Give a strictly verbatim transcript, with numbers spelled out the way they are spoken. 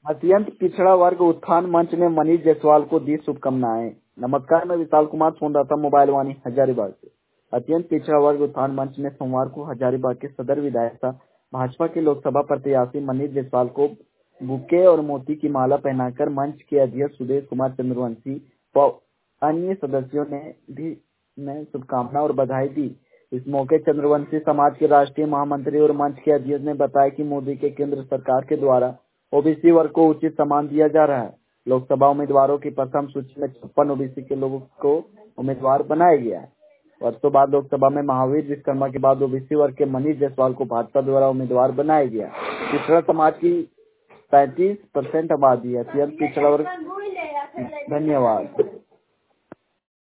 अत्यंत पिछड़ा वर्ग उत्थान मंच ने मनीष जायसवाल को दी शुभकामनाएं। नमस्कार, मैं विशाल कुमार संवाददाता मोबाइल वाणी हजारीबाग से। अत्यंत पिछड़ा वर्ग उत्थान मंच ने सोमवार को हजारीबाग के सदर विधायक भाजपा के लोकसभा प्रत्याशी मनीष जायसवाल को बुके और मोती की माला पहनाकर मंच के अध्यक्ष सुदेश कुमार चंद्रवंशी व अन्य सदस्यों ने भी ने शुभकामना और बधाई दी। इस मौके चंद्रवंशी समाज के राष्ट्रीय महामंत्री और मंच के अध्यक्ष ने बताया कि मोदी के केंद्र सरकार के द्वारा ओबीसी वर्ग को उचित सम्मान दिया जा रहा है। लोकसभा उम्मीदवारों की प्रथम सूची में छप्पन ओबीसी के लोगों को उम्मीदवार बनाया गया है। वर्षों बाद लोकसभा में महावीर विश्वकर्मा के बाद ओबीसी वर्ग के मनीष जायसवाल को भाजपा द्वारा उम्मीदवार बनाया गया। पिछड़ा समाज की पैंतीस परसेंट आबादी है। अत्यंत पिछड़ा वर्ग। धन्यवाद।